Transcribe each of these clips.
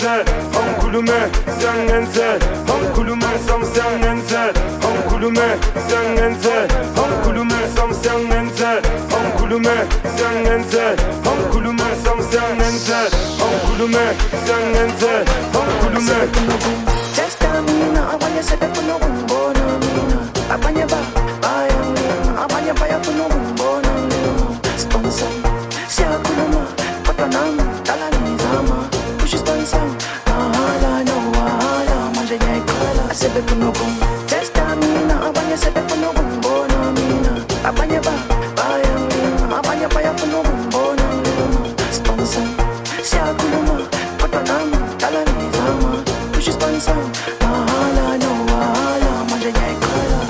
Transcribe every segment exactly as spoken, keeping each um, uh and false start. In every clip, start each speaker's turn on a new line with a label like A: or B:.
A: siyangenze, ankhulume siyangenze, ankhulume sam siyangenze, ankhulume siyangenze, ankhulume sam siyangenze, ankhulume siyangenze, ankhulume sam siyangenze, ankhulume siyangenze, ankhulume.
B: Testa mina, abanye sebefuna ukungibona mina, abanye ba bayangima, abanye bayafuna ukungibona mina. Sponsor, siyakhuluma, kodwa nami dala ngizama. Push sponsor, mahala no wahala, manje ngiyayikhala. Sebefuna ukungibona. Testa mina, abanye sebefuna ukungibona mina, abanye ba bayangima, abanye bayafuna ukungibona mina. Sponsor, siyakhuluma, kodwa nami dala ngizama. Push sponsor, mahala no wahala, manje ngiyayikhala.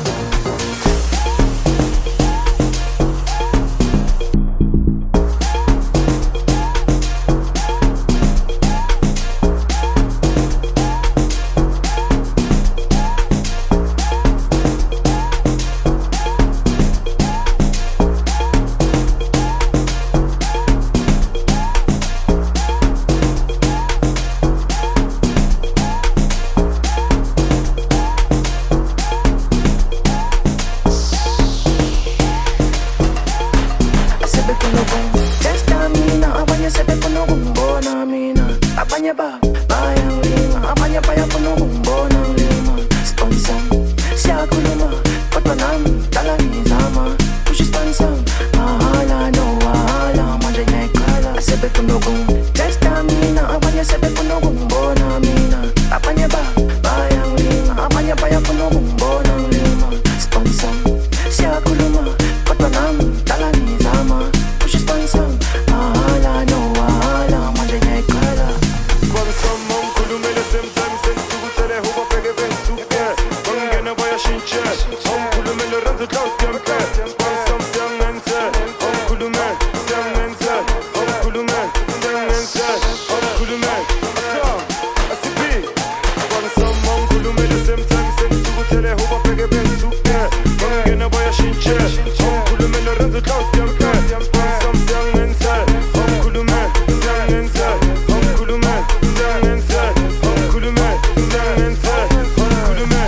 B: Testa mina, abanye sebefuna ukungibona mina, abanye ba bayangima, abanye bayafuna ukungibona mina. Sponsor, siyakhuluma, kodwa nami dala ngizama. Push sponsor, mahala no wahala, manje ngiyayikhala. Sebefuna ukungibona. Testa mina, abanye sebefuna ukungibona mina, abanye ba bayangima, abanye bayafuna ukungibona mina. Sponsor, siyakhuluma, kodwa nami dala ngizama. Push sponsor, mahala no wahala, manje ngiyayikhala.
A: Sponsor ankhulume the same time sengisukuthele huba bheke bensuke, bangena bayashintshe, ankhulume lo renzo cloud yamke. Sponsor siyangenze, ankhulume siyangenze, ankhulume siyangenze, ankhulume asa asipi. Sponsor ankhulume the same time sengisukuthele huba bheke bensuke, bangena bayashintshe, ankhulume lo renzo cloud yamke. Sponsor siyangenze, ankhulume siyangenze, ankhulume siyangenze, ankhulume siyangenze, ankhulume.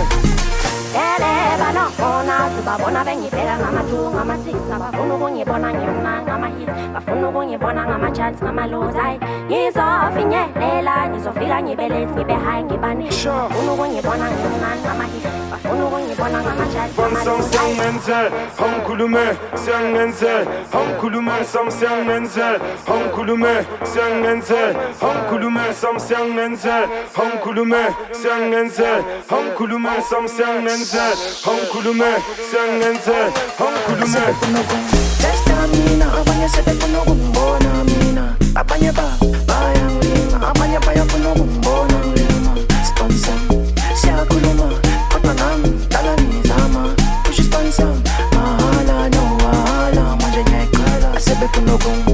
C: Ele banokona sibabona bengibheka ngama-two ngama-six abafuna ukungibona ngimnani ngama-hit bafuna ukungibona ngama-charts ngama-lows hayi ngizofinyelela ngizofika ngibe late ngibe high ngibane bafuna ukungibona ngimnani ngama-hit bafuna ukungibona ngama-charts
A: Sponsor siyangenze, ankhulume siyangenze, ankhulume sam siyangenze, ankhulume siyangenze, ankhulume sam siyangenze, ankhulume siyangenze, ankhulume sam siyangenze, ankhulume siyangenze, ankhulume.
B: Testa mina, abanye sebefuna ukungibona mina, abanye ba bayangima, abanye bayafuna ukungibona mina. Sponsor, siyakhuluma, kodwa nami dala ngizama. Push sponsor, mahala no wahala, manje ngiyayikhala. Sebefuna ukungibona.